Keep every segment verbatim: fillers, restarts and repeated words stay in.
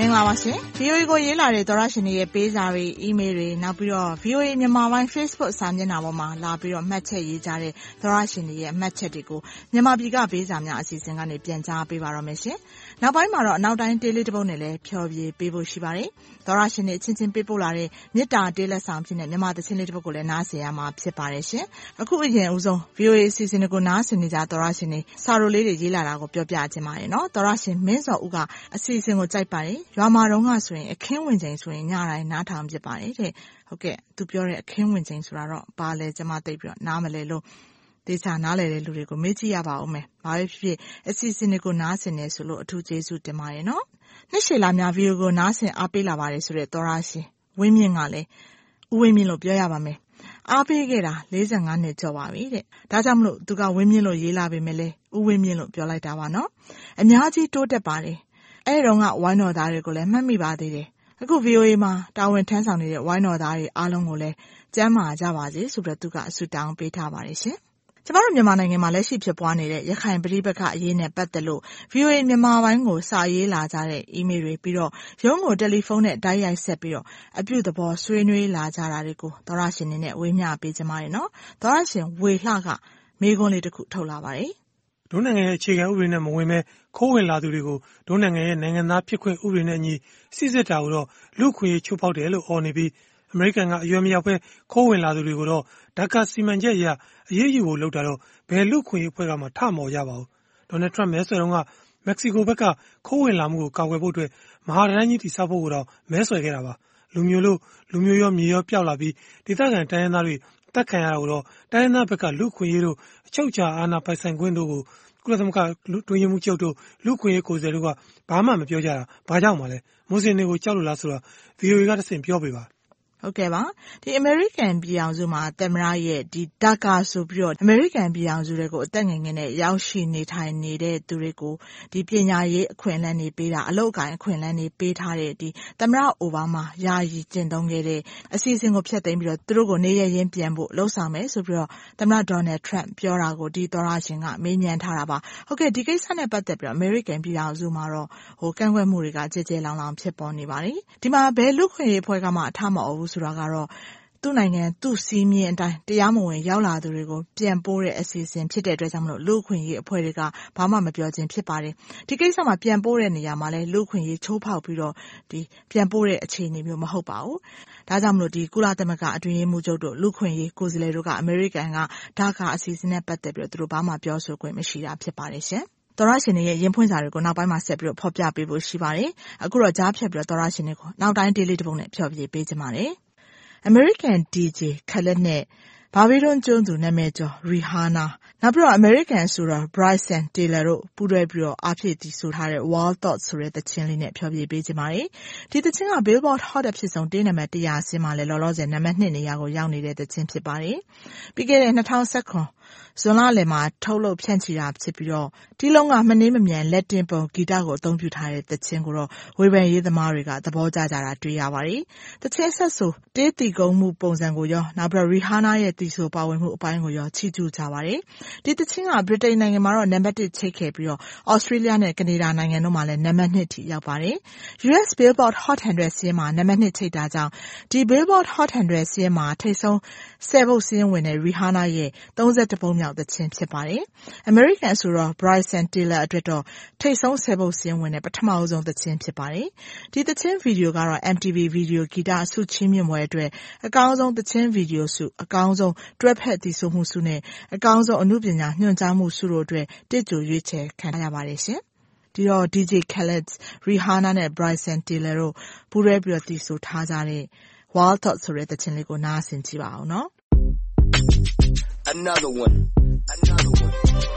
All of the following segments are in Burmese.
င်္ဂလာပါရှင် V O A ကိုရေးလာတဲ့သောရရှင်တွေရဲ့ပေးစာတွေ email တွေနောက်ပြီးတော့ V O A မြန်မာပိုင်း Facebook စာမျက်နှာပေါ်မှာလာပြီးတော့မှတ်ချက်ရေးကြတဲ့သောရရှင်တွေရဲ့မှတ်ချက်တွေကိုမြန်မာပြည်ကပေးစာများအစီအစဉ်ကနေပြန်ကြားပေးပါတော့မယ်ရှင်နောက်ပိုင်းမှာတော့အနောက်တိုင်းတေးလေးတစ်ပုဒ်နဲ့လည်းဖြော်ပြပေးဖို့ရှိပါတယ်သောရရှင်တွေချင်းချင်းပေးပို့လာတဲ့မေတ္တာတေးလက်ဆောင်ဖြစ်တဲ့မြန်မာသချင်းလေးတစ်ပုဒ်ကိုလည်းနားဆင်ရမှာဖြစ်ပါတယ်ရှင်အခုအရင်ဦးဆုံး V O A အစီအစဉ်ကိုနားဆင်နေကြသောရရှင်တွေစာရိုလေးတွေရေးလာတာကိုပြောပြချင်ပါတယ်နော်သောရရှင်မင်းစောဦးကအစီအစဉ်ကိုကြိုက်ပါတယ်ရွာမှာတော့ကဆိုရင်အခင်းဝင်ချိန်ဆိုရင်ညတိုင်းနားထောင်ဖြစ်ပါတယ်တဲ့ဟုတ်ကဲ့သူပြောတဲ့အခင်းဝင်ချိန်ဆိုတာတော့ဘာလဲကျွန်မသိပြီးတော့နားမလဲလို့ဒေချာနားလဲတဲ့လူတွေကိုမေးကြည့်ရပါဦးမယ်ဘာပဲဖြစ်ဖြစ်အစီအစဉ်တွေကိုနားဆင်နေဆိုလို့အထူးကျေးဇူးတင်ပါတယ်နော်နှစ်ရှည်လာများဗီဒီယိုကိုနားဆင်အားပေးလာပါတယ်ဆိုတဲ့သောရရှင်ဝင်းမြင့်ကလည်းဦးဝင်းမြင့်လို့ပြောရပါမယ်အားပေးခဲ့တာလေးဆယ်ငါနှစ်ကျော်ပါပြီတဲ့ဒါကြောင့်မလို့သူကဝင်းမြင့်လို့ရေးလာပေမဲ့လေဦးဝင်းမြင့်လို့ပြောလိုက်တာပါနော်အများကြီးတိုးတက်ပါတယ်အဲ့တော့ကဝိုင်းတော်သားတွေကိုလည်းမှတ်မိပါသေးတယ်အခု V O A မှာတာဝန်ထမ်းဆောင်နေတဲ့ဝိုင်းတော်သားတွေအားလုံးကိုလည်းကျမ်းမာကြပါစေဆိုပြီးသူကအဆုတောင်းပေးထားပါတယ်ရှင်ကျမတို့မြန်မာနိုင်ငံမှာလက်ရှိဖြစ်ပွားနေတဲ့ရခိုင်ပဋိပက္ခအရေးနဲ့ပတ်သက်လို့ V O A မြန်မာပိုင်းကိုစာရေးလာကြတဲ့ email တွေပြီးတော့ရုံးကိုတယ်လီဖုန်းနဲ့တိုက်ရိုက်ဆက်ပြီးတော့အပြုသဘောဆွေးနွေးလာကြတာတွေကိုသောရရှင်နေနဲ့ဝေမျှပေးကြပါတယ်နော်သောရရှင်ဝေလှကမေးခွန်းလေးတစ်ခုထုတ်လာပါတယ်ဒုနိုင်ငံရဲ့အခြေခံဥပဒေနဲ့မဝင်ပဲခိုးဝင်လာသူတွေကိုဒုနိုင်ငံရဲ့နိုင်ငံသားဖြစ်ခွင့်ဥပဒေနဲ့အညီစစ်စစ်တာကိုတော့လူခွေချိုးဖောက်တယ်လို့အော်နေပြီးအမေရိကန်ကအရွယ်မရောက်ပဲခိုးဝင်လာသူတွေကိုတော့ဒါကာစီမံချက်အရအရေးယူဖို့လုပ်တာတော့ဘယ်လူခွေအဖွဲ့ကမှထမော်ကြပါဘူးဒေါ်နယ်ထရန့်မဲဆွယ်တုန်းကမက္ကဆီကိုဘက်ကခိုးဝင်လာမှုကိုကာကွယ်ဖို့အတွက်မဟာတိုင်းကြီးတိစောက်ဖို့တော့မဲဆွယ်ခဲ့တာပါလူမျိုးလို့လူမျိုးရောမြေရောပျောက်လာပြီးဒေသခံတိုင်းရင်းသားတွေတက်ခံရတာကိုတော့တိုင်းရင်းသားဘက်ကလူခွေရေးတို့အချုပ်ချာအာဏာပိုင်ဆိုင်ခွင့်တို့ကိုကုလသမဂ္ဂတွင်းရမှုချုပ်တို့လူခွေရေးကိုယ်စားလှယ်တို့ကဘာမှမပြောကြတာဘာကြောင့်မှလဲမွတ်စလင်တွေကိုကြောက်လို့လားဆိုတာ V O A ကတစ်ဆင့်ပြောပြပါဟုတ်ကဲ့ပါဒီ American ပြည်အောင်စုမှာသမ္မတရဲ့ဒီဒါကာဆိုပြီးတော့ American ပြည်အောင်စုတွေကိုအသက်ငယ်ငယ်နဲ့ရောက်ရှိနေထိုင်နေတဲ့သူတွေကိုဒီပညာရေးအခွင့်အလမ်းတွေပေးတာအလုပ်အကိုင်အခွင့်အလမ်းတွေပေးထားတဲ့ဒီသမ္မတအိုဘားမာယာယီကျင့်သုံးခဲ့တဲ့အစီအစဉ်ကိုဖျက်သိမ်းပြီးတော့သူတို့ကိုနေရရင်းပြန်ဖို့လှုံ့ဆော်မယ်ဆိုပြီးတော့သမ္မတ Donald Trump ပြောတာကိုဒီသောရရှင်ကမေးမြန်းထားတာပါဟုတ်ကဲ့ဒီကိစ္စနဲ့ပတ်သက်ပြီးတော့ American ပြည်အောင်စုမှာတော့ဟိုကန့်ကွက်မှုတွေကကြဲကြဲလောင်လောင်ဖြစ်ပေါ်နေပါတယ်ဒီမှာဘယ်လူခွင့်ရေးဖွဲ့ကမှအထမအောင်ဘူးဆိုတာကတော့သူ့နိုင်ငံသူ့စီးမြင်အတိုင်းတရားမဝင်ရောက်လာသူတွေကိုပြန်ပို့တဲ့အစီအစဉ်ဖြစ်တဲ့အတွက်ကြောင့်မလို့လူခွင့်ရေးအဖွဲ့တွေကဘာမှမပြောခြင်းဖြစ်ပါတယ်ဒီကိစ္စမှာပြန်ပို့တဲ့နေရာမှာလဲလူခွင့်ရေးချိုးဖောက်ပြီးတော့ဒီပြန်ပို့တဲ့အခြေအနေမျိုးမဟုတ်ပါဘူးဒါကြောင့်မလို့ဒီကုလသမဂ္ဂအတွင်းရေးမှူးချုပ်တို့လူခွင့်ရေးကိုယ်စားလှယ်တို့ကအမေရိကန်ကဒါကအစီအစဉ်နဲ့ပတ်သက်ပြီးတော့သူတို့ဘာမှပြောဆိုခွင့်မရှိတာဖြစ်ပါတယ်ရှင်သောရရှင်တွေရဲ့ရင်ဖွင့်စာတွေကိုနောက်ပိုင်းမှာဆက်ပြီးတော့ဖော်ပြပေးဖို့ရှိပါတယ်အခုတော့ကြားဖြတ်ပြီးတော့သောရရှင်တွေကိုနောက်တိုင်းဒေးလေးတစ်ပုဒ်နဲ့ဖျော်ပြပေးကြပါမယ်American ဒီ ဂျေ Khaled နဲ့ဘာဘီလွန်ကျွန်းသူနာမည်ကျော် Rihanna နောက်ပြီးတော့ American ဆိုတော့ Bryson Tiller တို့ပူးတွဲပြီးတော့အားဖြည့်တည်ဆိုထားတဲ့ Wild Thoughts ဆိုတဲ့သချင်းလေးနဲ့ဖျော်ဖြေပေးကြပါမယ်။ဒီသချင်းက Billboard Hot အဖြစ်ဆုံးတေးနံပါတ်one hundredဆင်းမှာလည်းလောလောဆယ်နံပါတ်twoနေရာကိုရောက်နေတဲ့သချင်းဖြစ်ပါတယ်။ပြီးခဲ့တဲ့twenty nineteenဇွန်လလယ်မှာထုတ်လုပ်ဖြန့်ချီတာဖြစ်ပြီးတော့ဒီလုံးကမနှေးမမြန်လက်တင်ပုံဂီတကိုအသုံးပြုထားတဲ့သချင်းကိုတော့ဝေဖန်ရေးသမားတွေကသဘောကျကြတာတွေ့ရပါတယ်။သချင်းဆက်ဆိုတေးတီကုန်းမှုပုံစံကိုရောနောက်ပြီး Rihanna ရဲ့တီဆိုပါဝင်မှုအပိုင်းကိုရောချီးကျူးကြပါတယ်။ဒီသချင်းကဗြိတိန်နိုင်ငံမှာတော့နံပါတ်oneချိတ်ခဲ့ပြီးတော့ Australia နဲ့ကနေဒါနိုင်ငံတို့မှာလည်းနံပါတ်twoထိရောက်ပါတယ်။ U S Billboard Hot one hundredစီးမှာနံပါတ်twoချိတ်တာကြောင့်ဒီ Billboard Hot one hundredစီးမှာထိပ်ဆုံးtenပုတ်စီးဝင်တဲ့ Rihanna ရဲ့thirty-oneပုတ်မြောက်သချင်းဖြစ်ပါတယ်။ American ဆိုတော့ Bryson Tiller အတွက်တော့ထိပ်ဆုံးtenပုတ်စီးဝင်တဲ့ပထမဆုံးသချင်းဖြစ်ပါတယ်။ဒီသချင်းဗီဒီယိုကတော့ M T V ဗီဒီယိုဂီတဆုချီးမြှင့်ပွဲအတွက်အကောင်းဆုံးသချင်းဗီဒီယိုဆုအကောင်းဆုံးတွဲဖက်တည်ဆိုမှုဆုနဲ့အကောင်းဆုံးအမှုပညာညွှန်ကြားမှုဆုတို့အတွက်တစ်ကြိုရွေးချယ်ခံရပါတယ်ရှင်။ဒီတော့ D J Khaled, Rihanna နဲ့ Bryson Tiller တို့ပူးတွဲပြီးတော့တည်ဆိုထားကြတဲ့ Wild Thoughts ဆိုတဲ့သချင်းလေးကိုနားဆင်ကြည့်ပါအောင်နော်။ Another one. Another one.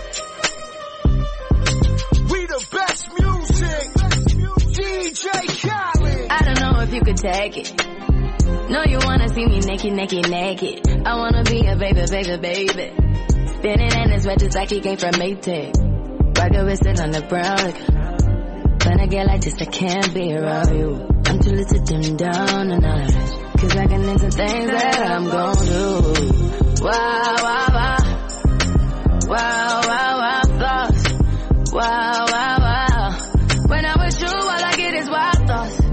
We the best music. D J Khaled. I don't know if you could take it. No, you wanna see me naked, naked, naked. I wanna be a baby, baby, baby. Spinning in his red just like he came from Maytag. Rocket with it on the brown. Like, when I get like this, I can't be around you. I'm too little to dim down the night. Cause I can into things that I'm gon' do. Wow, wow, wow. Wow, wow, wow, thoughts. Wow, wow, wow. When I'm with you, all I get is wild thoughts.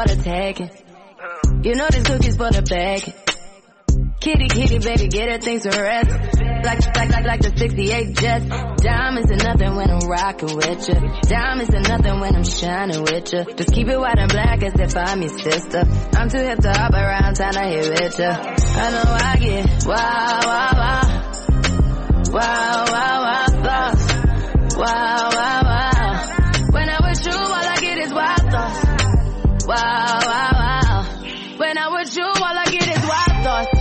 for the tagging. You know this cookie's for the bag. Kitty, kitty, baby, get her things to rest. Like, like, like, like the sixty-eight Jets. Diamonds are nothing when I'm rocking with ya. Diamonds are nothing when I'm shining with ya. Just keep it white and black as if I'm your sister. I'm too hip to hop around, time to hit with ya. I know I get wow, wow, wow. Wow, wow, wow, thoughts. Wow, wow, wow. When I'm with you, all I get is wild thoughts. Wow, wow, wow. When I'm with you, all I get is wild thoughts.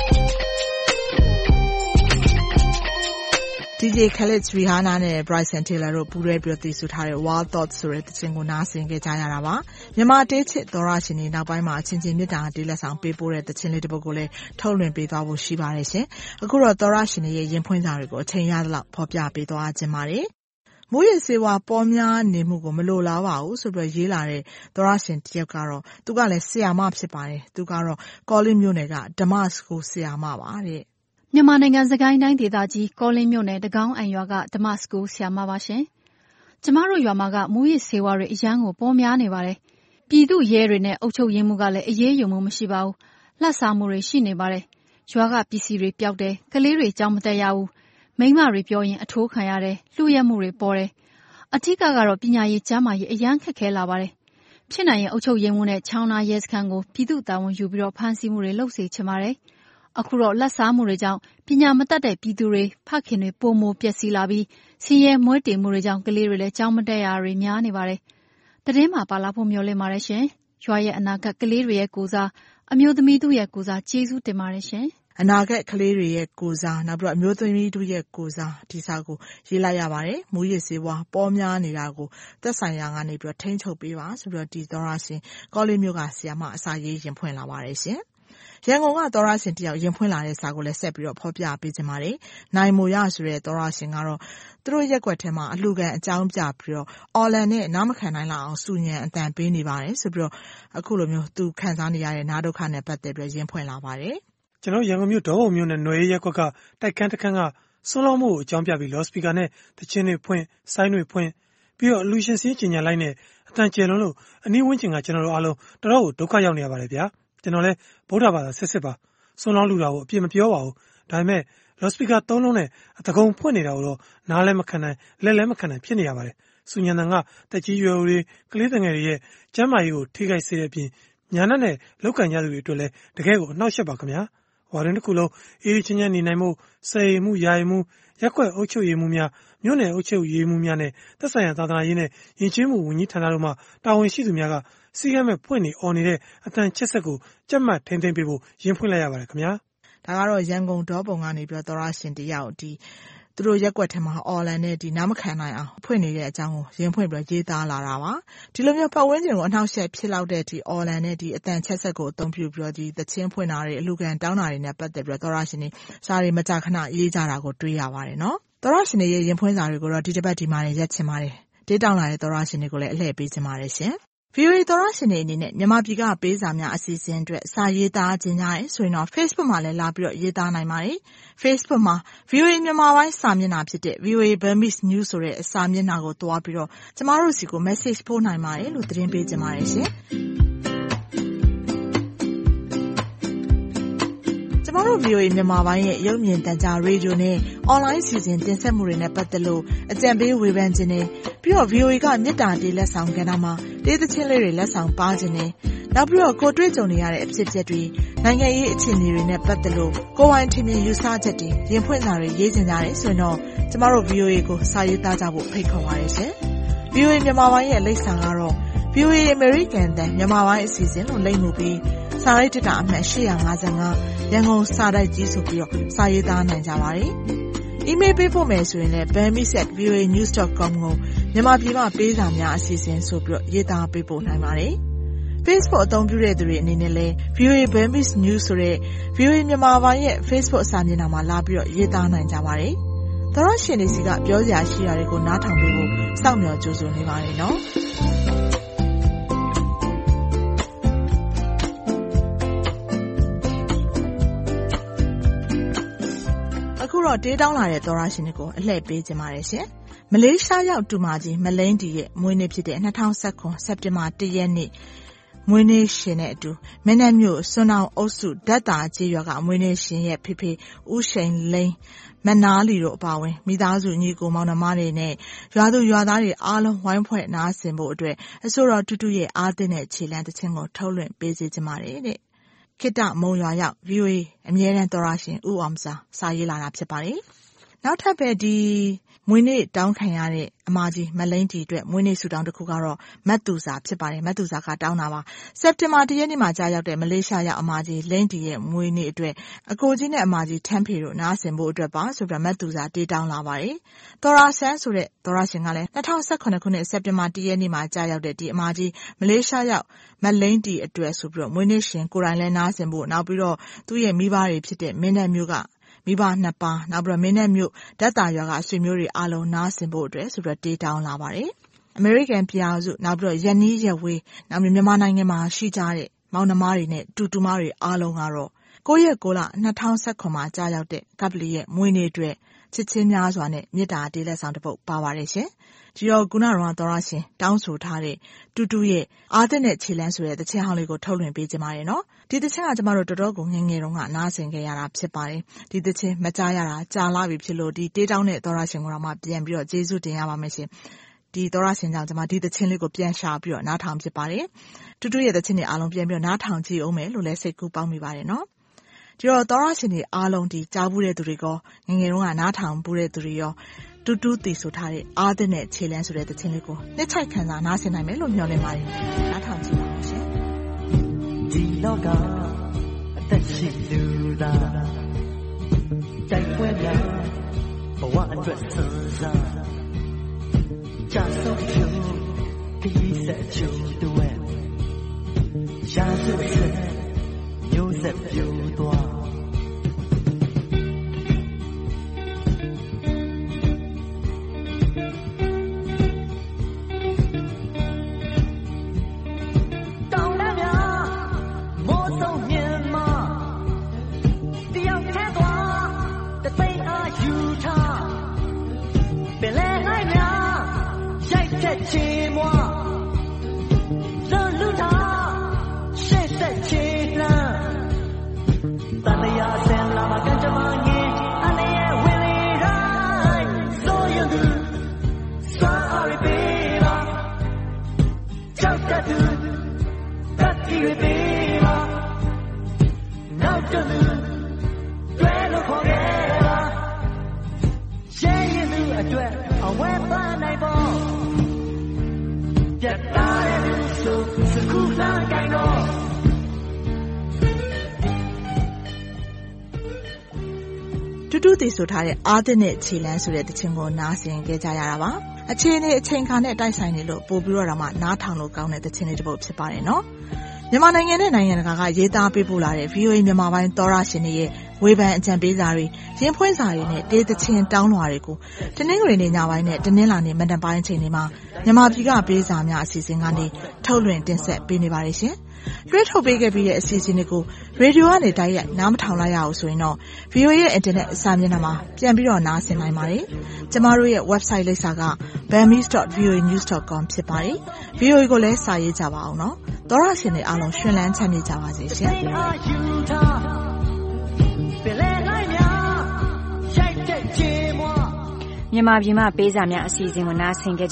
D J Khaled Rihanna နဲ့ Bryson Tiller တို့ပူးတွဲပြီးတည်ဆူထားတဲ့ Wild Thoughts ဆိုတဲ့သချင်းကိုနားဆင်ခဲ့ကြရတာပါမြန်မာတေးချစ်သောရရှင်တွေနောက်ပိုင်းမှာအချင်းချင်းမြတ်တာတေးလက်ဆောင်ပေးပို့တဲ့သချင်းလေးတစ်ပုဒ်ကိုလည်းထုတ်လွှင့်ပေးသွားဖို့ရှိပါတယ်ရှင်အခုတော့သောရရှင်တွေရဲ့ရင်ဖွင့်စာတွေကိုအချိန်ရသလောက်ဖော်ပြပေးသွားခြင်းပါတယ်မူရစေဝါပေါ်များနေမှုကိုမလိုလားပါဘူးဆိုပြီးရေးလာတဲ့သောရရှင်တယောက်ကတော့သူကလည်းဆရာမဖြစ်ပါတယ်သူကတော့ကောလင်းမြို့နယ်ကဓမ္မစကူဆရာမပါတဲ့မြန်မာနိုင်ငံစကိုင်းတိုင်းဒေသကြီးကောလင်းမြို့နယ်တကောင်းအံရွာကဓမ္မစကူဆရာမပါရှင်။ကျမတို့ရွာမှာကမူရစ်ဆေးဝါးတွေအရန်ကိုပေါ်များနေပါတယ်။ပြည်သူရဲတွေနဲ့အုပ်ချုပ်ရေးမှုကလည်းအရေးယူမှုမရှိပါဘူး။လက်စားမှုတွေရှိနေပါတယ်။ရွာကပစ္စည်းတွေပျောက်တယ်။ကလေးတွေကြောင်းမတက်ရဘူး။မိန်းမတွေပြောရင်အထိုးခံရတယ်။လှူရက်မှုတွေပေါ်တယ်။အထက်ကတော့ပညာရေးကျန်းမာရေးအရန်ခက်ခဲလာပါတယ်။ဖြစ်နိုင်ရင်အုပ်ချုပ်ရေးမှုနဲ့ချောင်းနာရဲစခန်းကိုပြည်သူတာဝန်ယူပြီးတော့ဖမ်းဆီးမှုတွေလုပ်စေချင်ပါတယ်။အခုတော့လက်စားမှုတွေကြောင့်ပညာမတတ်တဲ့ပြည်သူတွေဖခင်တွေပုံမိုပျက်စီးလာပြီးဆင်းရဲမွဲတေမှုတွေကြောင့်ကလေးတွေလည်းကြောင်းမတက်ရတွေများနေပါတယ်။တရင်မှာပါလာဖို့မျှော်လင့်ပါတယ်ရှင်။ရွာရဲ့အနာဂတ်ကလေးတွေရဲ့ကိုစားအမျိုးသမီးတို့ရဲ့ကိုစားကျေးဇူးတင်ပါတယ်ရှင်။အနာဂတ်ကလေးတွေရဲ့ကိုစားနောက်ပြီးတော့အမျိုးသမီးတို့ရဲ့ကိုစားဒီစာကိုရေးလိုက်ရပါတယ်။မူရစ်စေဝါပေါ်များနေတာကိုသက်ဆိုင်ရာကနေပြီးတော့ထိန်းချုပ်ပေးပါဆိုပြီးတော့ဒီသောရရှင်ကောလင်းမျိုးကဆရာမအစာရေးရင်ဖွင့်လာပါတယ်ရှင်။ရန်ကုန်ကသောရရှင်တယောက်ရင်ဖွင့်လာတဲ့စာကိုလည်းဆက်ပြီးတော့ဖော်ပြပေးခြင်းပါတယ်။နိုင်မိုရဆိုတဲ့သောရရှင်ကတော့သူတို့ရက်ွက်ထဲမှာအလှူခံအကြောင်းပြပြီးတော့အော်လန်နဲ့နားမခံနိုင်လောက်အောင်စုညံအတန်ပေးနေပါတယ်ဆိုပြီးတော့အခုလိုမျိုးသူခံစားနေရတဲ့နားဒုက္ခနဲ့ပတ်သက်ပြီးရင်ဖွင့်လာပါတယ်။ကျွန်တော်ရန်ကုန်မြို့ဒေါ်ဘုံမြို့နယ်ຫນွေရက်ွက်ကတိုက်ခန်းတစ်ခန်းကဆွလုံးမှုကိုအကြောင်းပြပြီးလော့စပီကာနဲ့တချင်းတွေဖွင့်ဆိုင်းတွေဖွင့်ပြီးတော့အလူရှင်စင်းကျင်ညာလိုက်နဲ့အတန်ကျယ်လုံးလို့အနည်းဝန်းကျင်ကကျွန်တော်တို့အားလုံးတော်တော်ကိုဒုက္ခရောက်နေရပါတယ်ဗျာ။ကျွန်တော်လည်းဗုဒ္ဓဘာသာဆက်စစ်ပါဆွန်လောင်းလူတာကိုအပြစ်မပြောပါဘူးဒါပေမဲ့လော့စပီကာသုံးလုံးနဲ့အတကုံဖွင့်နေတာကိုတော့နားလည်းမခံနိုင်လက်လည်းမခံနိုင်ဖြစ်နေရပါတယ်ဆူညံတန်ကတက်ကြီးရွယ်တွေကလေးငယ်တွေရဲ့ကျန်းမာရေးကိုထိခိုက်စေတဲ့အပြင်ညာနဲ့နဲ့လောက်ကန်ကြသူတွေအတွက်လည်းတကယ်ကိုအနှောက်အယှက်ပါခင်ဗျာဝါရင်တစ်ခုလုံးအေးအေးချမ်းချမ်းနေနိုင်မှုစေရမှုယာယီမှုရက်ွက်အုပ်ချုပ်ရေးမှုများမြို့နယ်အုပ်ချုပ်ရေးမှုများနဲ့သက်ဆိုင်ရာသာသနာရေးနဲ့ယဉ်ကျေးမှုဝန်ကြီးဌာနတို့မှတာဝန်ရှိသူများကစီကံမဲ့ဖွင့်နေအော်နေတဲ့အတန်ချက်ဆက်ကိုကြက်မှတ်ထိမ့်သိမ့်ပေးဖို့ရင်းဖွင့်လိုက်ရပါတယ်ခင်ဗျာဒါကတော့ရန်ကုန်ဒေါ်ပုံကနေပြီးတော့သောရရှင်တယောက်ဒီသူတို့ရက်ွက်ထဲမှာအော်လန်နဲ့ဒီနားမခံနိုင်အောင်ဖွင့်နေတဲ့အကြောင်းကိုရင်းဖွင့်ပြီးရေးသားလာတာပါဒီလိုမျိုးပတ်ဝန်းကျင်ကိုအနှောက်အယှက်ဖြစ်လောက်တဲ့ဒီအော်လန်နဲ့ဒီအတန်ချက်ဆက်ကိုအသုံးပြုပြီးတော့ဒီသချင်းဖွင့်တာတွေအလူကန်တောင်းတာတွေနဲ့ပတ်သက်ပြီးတော့သောရရှင်တွေစာတွေမကြခဏရေးကြတာကိုတွေ့ရပါတယ်နော်သောရရှင်တွေရဲ့ရင်ဖွင့်စာတွေကိုတော့ဒီတစ်ပတ်ဒီမှာနေရက်ချင်ပါတယ်ဒေးတောင်းလာတဲ့သောရရှင်တွေကိုလည်းအလှည့်ပေးချင်ပါတယ်ရှင်ဗီအိုအေသောရရှင်တွေအနေနဲ့မြန်မာပြည်ကပေးစာများအစီအစဉ်အတွက်စာရေးသားခြင်းကြရဲဆိုရင်တော့ Facebook မှာလည်းလာပြီးတော့ရေးသားနိုင်ပါတယ်။ Facebook မှာ ဗီအိုအေ မြန်မာပိုင်းစာမျက်နှာဖြစ်တဲ့ ဗီအိုအေ Burmese News ဆိုတဲ့စာမျက်နှာကိုတွားပြီးတော့ကျမတို့စီကို message ပို့နိုင်ပါတယ်လို့သတင်းပေးချင်ပါတယ်ရှင်။ကျမတို့ ဗီအိုအေ မြန်မာပိုင်းရဲ့ရုပ်မြင်သံကြားရေဒီယိုနဲ့ online စီစဉ်တင်ဆက်မှုတွေနဲ့ပတ်သက်လို့အကြံပေးဝေဖန်ခြင်းနဲ့ပြီးတော့ ဗီအိုအေ ကမြစ်တာတေးလက်ဆောင်ကဏ္ဍမှာတေးသချင်းလေးတွေလက်ဆောင်ပါခြင်းနဲ့နောက်ပြီးတော့ကိုတွေ့ကြုံနေရတဲ့အဖြစ်အပျက်တွေနိုင်ငံရေးအခြေအနေတွေနဲ့ပတ်သက်လို့ကိုယ်ပိုင်ထင်မြင်ယူဆချက်တွေရင်ဖွင့်စာတွေရေးတင်ကြတယ်ဆိုရင်တော့ကျမတို့ ဗီအိုအေ ကိုစာရေးသားကြဖို့ဖိတ်ခေါ်ပါတယ်ရှင်။ ဗီအိုအေ မြန်မာပိုင်းရဲ့လိပ်စာကတော့ ဗီအိုအေ American တန်မြန်မာပိုင်းအစီအစဉ်လို့လိပ်မှုပြီးစာရိုက်တက်တာအမှတ်၈၅၅ရန်ကုန်စာတိုက်ကြီးဆိုပြီးတော့စာရေးသားနိုင်ကြပါတယ်။ email ပေးဖို့မယ်ဆိုရင်လည်း burmese at v o a news dot com ကိုမြန်မာပြည်မှာပေးစာများအစီအစဉ်ဆိုပြီးတော့ရေးသားပေးပို့နိုင်ပါတယ်။ Facebook အသုံးပြုတဲ့သူတွေအနေနဲ့လည်း ဗီအိုအေ Burmese News ဆိုတဲ့ ဗီအိုအေ မြန်မာပိုင်းရဲ့ Facebook စာမျက်နှာမှာလာပြီးတော့ရေးသားနိုင်ကြပါတယ်။သောရရှင်တွေစီကပြောစရာရှိတာတွေကိုနားထောင်ပေးဖို့စောင့်မျှော်ကြိုးဆိုနေပါတယ်နော်။အခုတော့တေးတောင်းလာတဲ့သောရရှင်တွေကိုအလှည့်ပေးခြင်းပါတယ်ရှင်။မလေးရှားရောက်တူမကြီးမလိန်တီရဲ့မွေးနေ့ဖြစ်တဲ့၂၀၁၇စက်တင်ဘာ၁ရက်နေ့မွေးနေ့ရှင်နဲ့အတူမင်းနဲ့မြို့စွန်းအောင်အုပ်စုဓာတ်တာကြေးရွာကမွေးနေ့ရှင်ရဲ့ဖေဖေဦးရှိန်လိန်မနာလီတို့အပါဝင်မိသားစုညီကိုမောင်နှမတွေနဲ့ရွာသူရွာသားတွေအားလုံးဝိုင်းဖွဲ့နားဆင်ဖို့အတွက်အဆိုတော်တူတူရဲ့အားသင့်တဲ့ခြေလှမ်းတစ်ချင်းကိုထုတ်လွှင့်ပေးစေချင်ပါတယ်တဲ့ခိတ္တမုံရွာရောက် ဗီအိုအေ အမြဲတမ်းသောရရှင်ဦးအောင်စာစာရေးလာတာဖြစ်ပါတယ်နောက်ထပ်ပဲဒီမွေးနေ့တောင်းခံရတဲ့အမကြီးမလိန်တီအတွက်မွေးနေ့ဆုတောင်းတစ်ခုကတော့မတ်သူစာဖြစ်ပါတယ်မတ်သူစာကတောင်းတာပါစက်တင်ဘာတရက်နေ့မှာကြာရောက်တဲ့မလေးရှားရောက်အမကြီးလိန်တီရဲ့မွေးနေ့အတွက်အကိုကြီးနဲ့အမကြီးထန်းဖေတို့နားဆင်ဖို့အတွက်ပါဆိုပြီးမတ်သူစာတေးတောင်းလာပါတယ်သောရဆန်းဆိုတဲ့သောရရှင်ကလည်း၂၀၁၇ခုနှစ်စက်တင်ဘာတရက်နေ့မှာကြာရောက်တဲ့ဒီအမကြီးမလေးရှားရောက်မလိန်တီအတွက်ဆိုပြီးတော့မွေးနေ့ရှင်ကိုယ်တိုင်လည်းနားဆင်ဖို့နောက်ပြီးတော့သူ့ရဲ့မိဘတွေဖြစ်တဲ့မင်းနဲ့မျိုးကမိဘနှစ်ပါးနောက်ပြီးတော့မင်းနဲ့မြို့ဓာတ်တာရွာကအဆွေမျိုးတွေအားလုံးနားဆင်ဖို့အတွက်ဆိုပြီးတေးတောင်းလာပါတယ်။ American ပြည်အောင်စုနောက်ပြီးတော့ရန်နီးရဝေးနောက်ပြီးမြန်မာနိုင်ငံမှာရှိကြတဲ့မောင်နှမတွေနဲ့တူတူမတွေအားလုံးကတော့ကိုရက်ကိုလ၂၀၁၇မှာကြာရောက်တဲ့ကပ်ပလီရဲ့မွေးနေ့အတွက်ချစ်ချင်းများစွာနဲ့မေတ္တာတေးလက်ဆောင်တစ်ပုဒ်ပါပါတယ်ရှင်။ဒီတော့ကုနာရောသောရရှင်တောင်းဆိုထားတဲ့တူတူရဲ့အားသင့်တဲ့ခြေလမ်းဆိုတဲ့တခြင်းဟောင်းလေးကိုထုတ်လွှင့်ပေးကြပါရနော်။ဒီတခြင်းကကျမတို့တော်တော်ကိုငယ်ငယ်တုန်းကနားဆင်ခဲ့ရတာဖြစ်ပါတယ်။ဒီတခြင်းမကြားရတာကြာလာပြီဖြစ်လို့ဒီတေးတောင်းတဲ့သောရရှင်ကိုတော့မှပြန်ပြီးတော့ကျေးဇူးတင်ရပါမယ်ရှင်။ဒီသောရရှင်ကြောင့်ကျမဒီတခြင်းလေးကိုပြန်ရှာပြီးတော့နားထောင်ဖြစ်ပါတယ်။တူတူရဲ့တခြင်းတွေအားလုံးပြန်ပြီးတော့နားထောင်ကြည့်အောင်မယ်လို့လည်းစိတ်ကူးပေါင်းမိပါတယ်နော်။ဒီတော့သောရရှင်တွေအားလုံးဒီကြားဘူးတဲ့သူတွေကငယ်ငယ်တုန်းကနားထောင်ဘူးတဲ့သူတွေရောတူတူတည်ဆိုထားတဲ့အားသင့်တဲ့ခြေလမ်းဆိုတဲ့တခြင်းလေးကိုနှစ်ချိုက်ခံစားနားဆင်နိုင်မယ်လို့မျှော်လင့်ပါတယ်။နားထောင်ကြည့်ပါဦးရှင်။ဒီလောကအသက်ရှိလူသားတိုက်ပွဲများဘဝအတွက်စံစားကြာဆုံးဖြူဒီဆက်ချူတွေရာစုဆက်မျိုးဆက်ပြိုသွားချေမွာလွန်လူတာရှေ့ဆက်ချေလန်းတန်ရာဆန်လာမကန်ကြမကြီးအနေရဲ့ဝင်လေတိုင်းဆိုရသူစွာရီပေးပါကြောက်တဲ့သူတတ်ကြည့်ပေးပါနောက်တူတွေ့လို့ခေါ်ခဲ့ပါရှေ့ရင်သူအတွက်အဝဲပန်းနိုင်ဖို့ပြတ်သားတဲ့လူဆိုစကူလာကိုင်းတော့တူတူတည်ဆိုထားတဲ့အားသင့်တဲ့ခြေလမ်းဆိုတဲ့တခြင်းကိုနားဆင်ကြကြရတာပါအခြေအနေအချိန်ခါနဲ့တိုက်ဆိုင်နေလို့ပို့ပြီးတော့မှနားထောင်လို့ကောင်းတဲ့တခြင်းလေးတစ်ပုဒ်ဖြစ်ပါတယ်နော်မြန်မာနိုင်ငံနဲ့နိုင်ငံတကာကရေးသားပေးပို့လာတဲ့ ဗီအိုအေ မြန်မာပိုင်းသောရရှင်တွေရဲ့ဝေဖန်အကြံပေးစာတွေရင်းဖွင့်စာတွေနဲ့တေးသချင်းတောင်းလွှာတွေကိုတနင်္ဂနွေနေ့ညပိုင်းနဲ့တနင်္လာနေ့မနက်ပိုင်းအချိန်တွေမှာမြန်မာပြည်ကပေးစာများအစီအစဉ်ကနေထုတ်လွှင့်တင်ဆက်ပေးနေပါတယ်ရှင်။လွှင့်ထုတ်ပေးခဲ့ပြီးတဲ့အစီအစဉ်တွေကိုရေဒီယိုကနေတိုက်ရိုက်နားမထောင်လိုက်ရအောင်ဆိုရင်တော့ ဗီအိုအေ ရဲ့အင်တာနက်အစာမျက်နှာမှာပြန်ပြီးတော့နားဆင်နိုင်ပါတယ်။ကျမတို့ရဲ့ website လိပ်စာက burmese dot v o a news dot com ဖြစ်ပါတယ်။ ဗီအိုအေ ကိုလည်းစာရေးကြပါအောင်နော်။သောရရှင်တွေအားလုံးရှင်လန်းချမ်းမြေ့ကြပါစေရှင်။မြန်မာပြည်မှာပေးစာများအစီအစဉ်ကိုနားဆင်ကြ